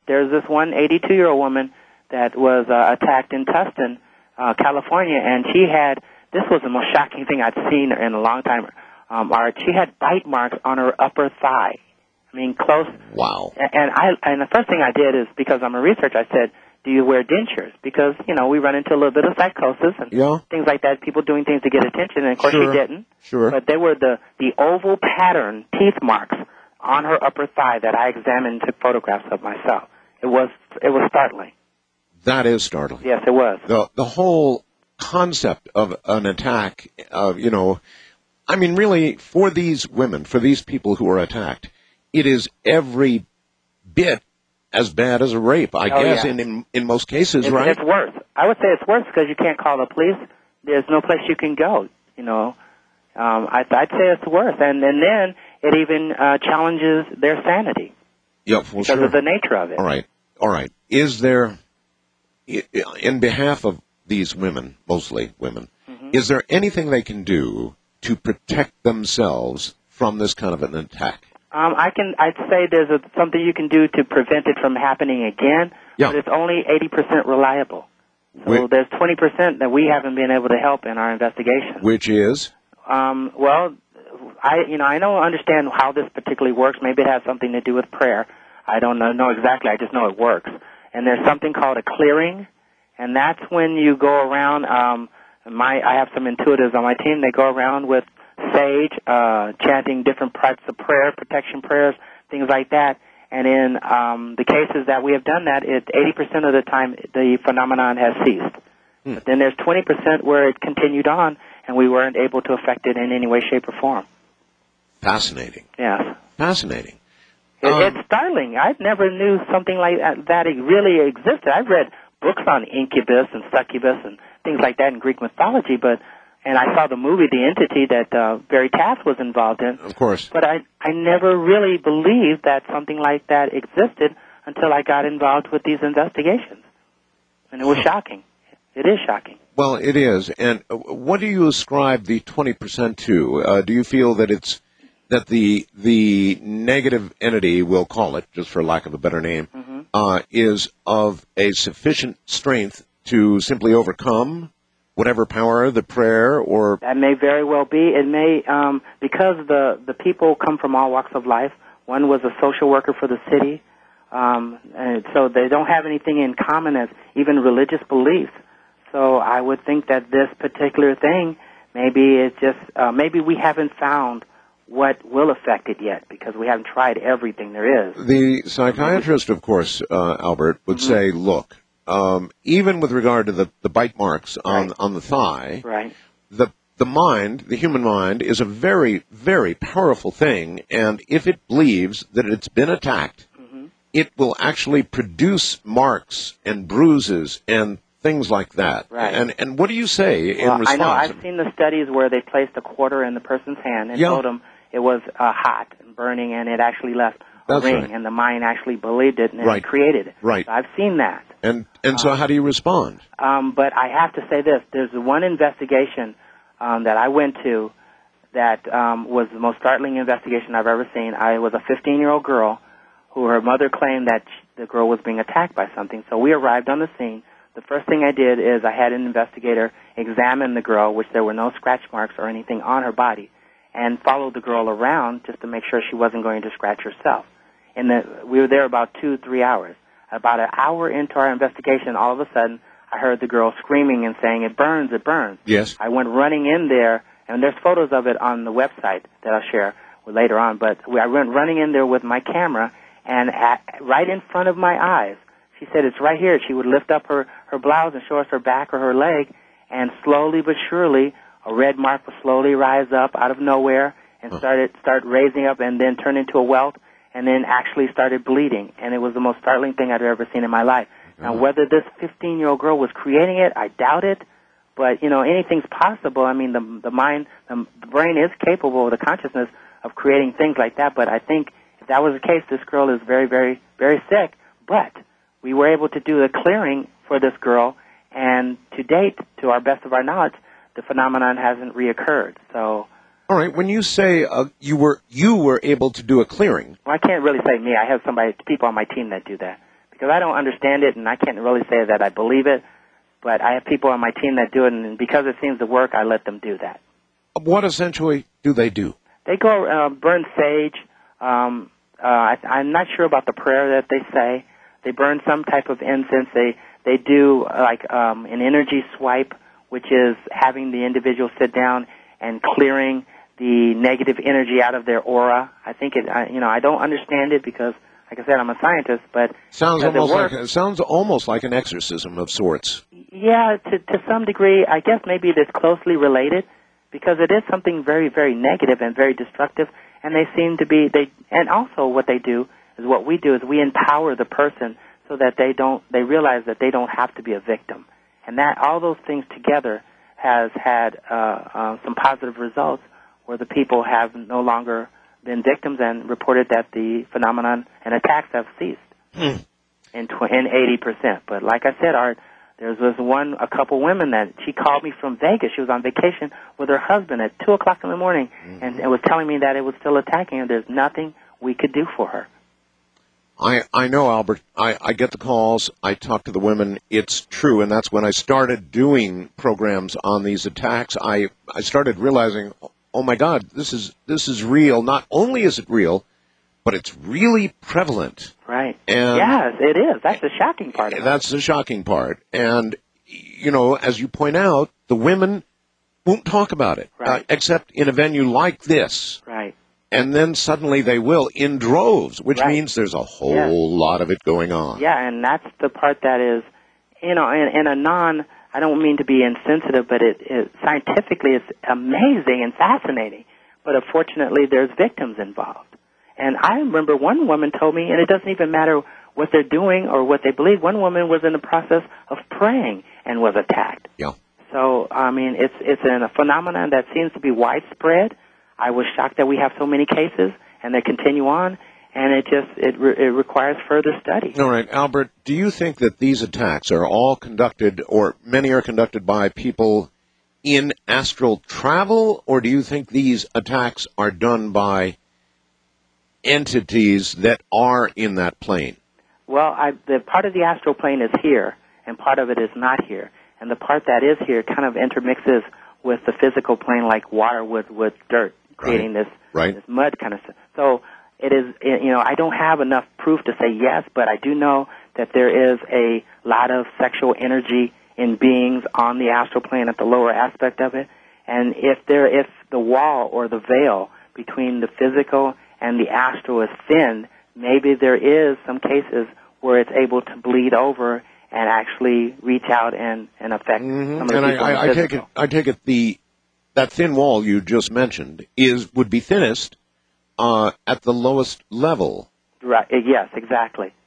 there's this one 82-year-old woman that was attacked in Tustin, California, and this was the most shocking thing I'd seen in a long time. She had bite marks on her upper thigh. I mean, close. Wow. And the first thing I did is, because I'm a researcher, I said, do you wear dentures? Because, we run into a little bit of psychosis and things like that, people doing things to get attention, and of course she didn't. Sure. But there were the oval pattern teeth marks on her upper thigh that I examined and took photographs of myself. It was startling. That is startling. Yes, it was. The whole concept of an attack, really, for these women, for these people who are attacked, it is every bit as bad as a rape, I guess, in most cases, right? It's worse. I would say it's worse because you can't call the police. There's no place you can go, I'd say it's worse. And then it even challenges their sanity. Yeah, because of the nature of it. All right. Is there, in behalf of these women, mostly women, is there anything they can do to protect themselves from this kind of an attack? I'd say there's something you can do to prevent it from happening again, but it's only 80% reliable. So there's 20% that we haven't been able to help in our investigation. Which is? I don't understand how this particularly works. Maybe it has something to do with prayer. I don't know exactly. I just know it works. And there's something called a clearing, and that's when you go around. I have some intuitives on my team. They go around with sage, chanting different parts of prayer, protection prayers, things like that. And in the cases that we have done that, 80% of the time the phenomenon has ceased. But then there's 20% where it continued on, and we weren't able to affect it in any way, shape, or form. Fascinating. Yes. Fascinating. It's startling. I never knew something like that really existed. I've read books on incubus and succubus and things like that in Greek mythology, and I saw the movie The Entity that Barry Taft was involved in. Of course. But I never really believed that something like that existed until I got involved with these investigations. And it was shocking. It is shocking. Well, it is. And what do you ascribe the 20% to? Do you feel that it's that the negative entity, we'll call it, just for lack of a better name, is of a sufficient strength to simply overcome whatever power, the prayer, or... That may very well be. It may, because the people come from all walks of life. One was a social worker for the city, and so they don't have anything in common as even religious beliefs. So I would think that this particular thing, maybe we haven't found what will affect it yet, because we haven't tried everything there is. The psychiatrist, of course, Albert, would say, look, even with regard to the bite marks on the thigh, the human mind, is a very, very powerful thing, and if it believes that it's been attacked, it will actually produce marks and bruises and things like that. And what do you say in response? I know. I've seen the studies where they placed a quarter in the person's hand and told them it was hot and burning, and it actually left a ring, and the mind actually believed it and it created it. So I've seen that. And so how do you respond? But I have to say this. There's one investigation that I went to that was the most startling investigation I've ever seen. I was a 15-year-old girl who her mother claimed that the girl was being attacked by something. So we arrived on the scene. The first thing I did is I had an investigator examine the girl, which there were no scratch marks or anything on her body, and followed the girl around just to make sure she wasn't going to scratch herself. We were there about 2-3 hours. About an hour into our investigation, all of a sudden, I heard the girl screaming and saying, "It burns, it burns." Yes. I went running in there, and there's photos of it on the website that I'll share later on, but I went running in there with my camera, and right in front of my eyes, she said, "It's right here." She would lift up her blouse and show us her back or her leg, and slowly but surely, a red mark would slowly rise up out of nowhere and start raising up and then turn into a welt, and then actually started bleeding. And it was the most startling thing I'd ever seen in my life. Now, whether this 15-year-old girl was creating it, I doubt it. But, anything's possible. I mean, the mind, the brain is capable of the consciousness of creating things like that. But I think if that was the case, this girl is very, very, very sick. But we were able to do the clearing for this girl, and to date, to our best of our knowledge, the phenomenon hasn't reoccurred. So, all right. When you say you were able to do a clearing, well, I can't really say me. I have people on my team that do that. because I don't understand it, and I can't really say that I believe it, but I have people on my team that do it, and because it seems to work, I let them do that. What essentially do they do? They go burn sage. I'm not sure about the prayer that they say. They burn some type of incense. They do like an energy swipe, which is having the individual sit down and clearing the negative energy out of their aura. I think I don't understand it because, like I said, I'm a scientist, but sounds almost like an exorcism of sorts. Yeah, to some degree. I guess maybe it is closely related because it is something very, very negative and very destructive, and they seem to be and also what they do is what we do is we empower the person so that they realize that they don't have to be a victim, and that all those things together has had some positive results where the people have no longer been victims and reported that the phenomenon and attacks have ceased in 80%. But like I said, Art, there was a couple women that she called me from Vegas. She was on vacation with her husband at 2 o'clock in the morning, and it was telling me that it was still attacking her. There's nothing we could do for her. I know, Albert. I get the calls. I talk to the women. It's true, and that's when I started doing programs on these attacks. I started realizing, oh my God, this is real. Not only is it real, but it's really prevalent. Right. And yes, it is. That's the shocking part of it. That's the shocking part. And, as you point out, the women won't talk about it, right. Except in a venue like this. Right. And then suddenly they will, in droves, which right. means there's a whole lot of it going on. Yeah, and that's the part that is, in a I don't mean to be insensitive, but it scientifically it's amazing and fascinating. But unfortunately, there's victims involved. And I remember one woman told me, and it doesn't even matter what they're doing or what they believe, one woman was in the process of praying and was attacked. Yeah. So, I mean, it's a phenomenon that seems to be widespread. I was shocked that we have so many cases, and they continue on, and it requires further study. All right, Albert, do you think that these attacks are all conducted, or many are conducted by people in astral travel, or do you think these attacks are done by entities that are in that plane? Well, the part of the astral plane is here, and part of it is not here. And the part that is here kind of intermixes with the physical plane like water with dirt, creating this mud kind of stuff. So it is, I don't have enough proof to say yes, but I do know that there is a lot of sexual energy in beings on the astral plane at the lower aspect of it. And if the wall or the veil between the physical and the astral is thinned, maybe there is some cases where it's able to bleed over and actually reach out and affect some of the people. And I take it that thin wall you just mentioned would be thinnest at the lowest level. Right. Yes, exactly.